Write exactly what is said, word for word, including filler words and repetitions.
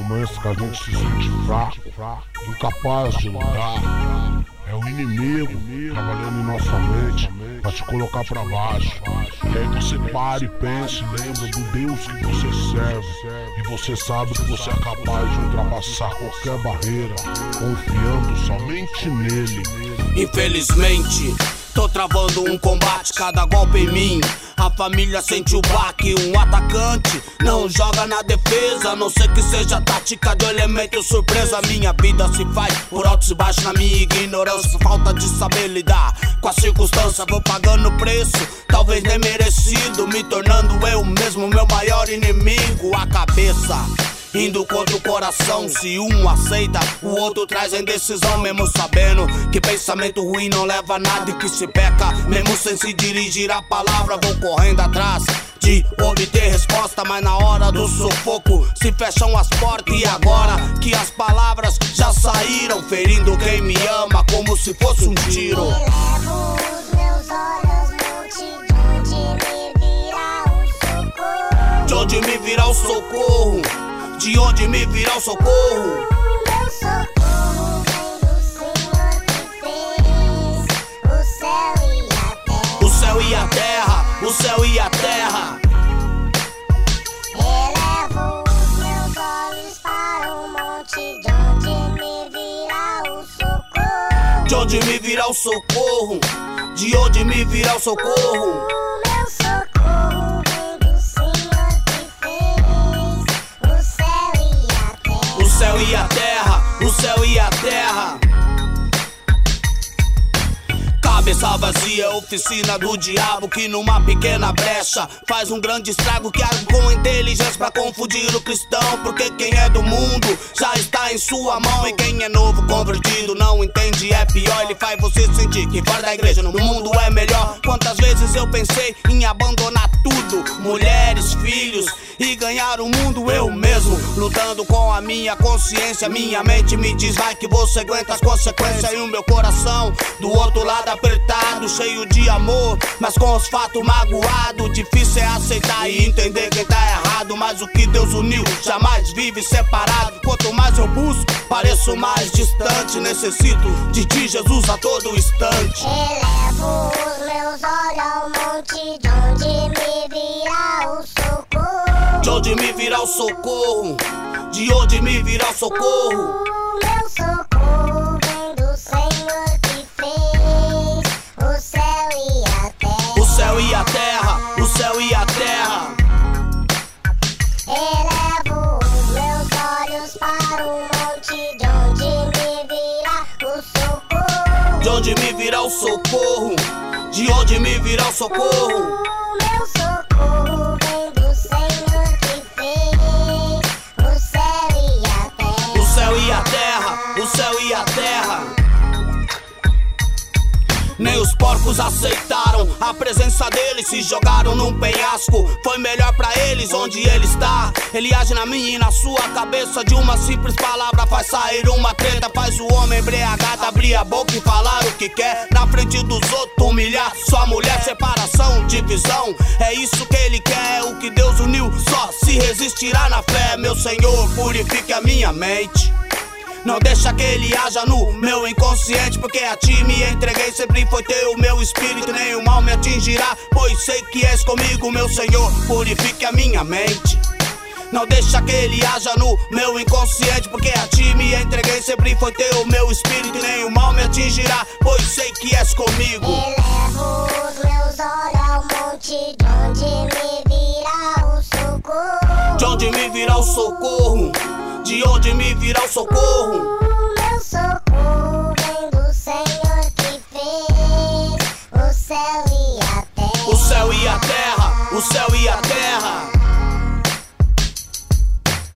momentos que a gente se sente fraco, incapaz de lutar. É o inimigo trabalhando em nossa mente pra te colocar pra baixo. E aí você para e pensa e lembra do Deus que você serve. E você sabe que você é capaz de ultrapassar qualquer barreira, confiando somente nele. Infelizmente, tô travando um combate, cada golpe em mim. A família sente o baque, um atacante não joga na defesa, a não ser que seja tática de elemento surpresa. Minha vida se faz por altos e baixos na minha ignorância, falta de saber lidar com a circunstância. Vou pagando preço, talvez nem merecido, me tornando eu mesmo meu maior inimigo. A cabeça indo contra o coração, se um aceita, o outro traz a indecisão. Mesmo sabendo que pensamento ruim não leva a nada e que se peca, mesmo sem se dirigir a palavra, vou correndo atrás de obter resposta. Mas na hora do sufoco se fecham as portas, e agora que as palavras já saíram, ferindo quem me ama como se fosse um tiro. Elevo os meus olhos, multidão de me virar o socorro. De onde me virá o socorro? De onde me virá o socorro? Meu socorro vem do Senhor que fez o céu e a terra. O céu e a terra, o céu e a terra. Elevo os meus olhos para o monte, de onde me virá o socorro. De onde me virá o socorro? De onde me virá o socorro? Meu socorro vem do Senhor que fez o céu e a terra. O céu e a terra, o céu e a terra. Cabeça vazia, oficina do diabo que numa pequena brecha faz um grande estrago, que age com inteligência pra confundir o cristão. Porque quem é do mundo já está em sua mão, e quem é novo convertido não entende, é pior. Ele faz você sentir que fora da igreja no mundo é melhor. Quantas vezes eu pensei em abandonar tudo, mulheres, filhos, e ganhar o mundo eu mesmo, lutando com a minha consciência. Minha mente me diz vai que você aguenta as consequências, e o meu coração do outro lado apertado, cheio de amor, mas com os fatos magoado. Difícil é aceitar e entender quem tá errado, mas o que Deus uniu jamais vive separado. Quanto mais eu busco, pareço mais distante, necessito de ti, Jesus, a todo instante. Elevo os meus olhos ao monte, de onde me virá o socorro. De onde me virá o socorro? De onde me virá o socorro? Meu socorro vem do Senhor que fez o céu e a terra. O céu e a terra, o céu e a terra. Elevo os meus olhos para o monte, de onde me virá o socorro. De onde me virá o socorro? De onde me virá o socorro? Meu socorro vem do Senhor que fez o céu e a terra. O céu e a terra, o céu e a terra. Nem os porcos aceitaram a presença dele, se jogaram num penhasco. Foi melhor pra eles onde ele está. Ele age na minha e na sua cabeça, de uma simples palavra faz sair uma treta. Faz o homem embriagado abrir a boca e falar o que quer, na frente dos outros humilhar sua mulher. Separação, divisão, é isso que ele quer. O que Deus uniu só se resistirá na fé. Meu Senhor, purifique a minha mente, não deixa que ele haja no meu inconsciente, porque a ti me entreguei, sempre foi teu o meu espírito. Nenhum mal me atingirá, pois sei que és comigo. Meu Senhor, purifique a minha mente, não deixa que ele haja no meu inconsciente, porque a ti me entreguei, sempre foi teu o meu espírito. Nenhum mal me atingirá, pois sei que és comigo. Elevo os meus olhos ao monte, de onde me virá o socorro. De onde me virá o socorro? De onde me virá o socorro? Meu socorro vem do Senhor que fez o céu e a terra. O céu e a terra, o céu e a terra.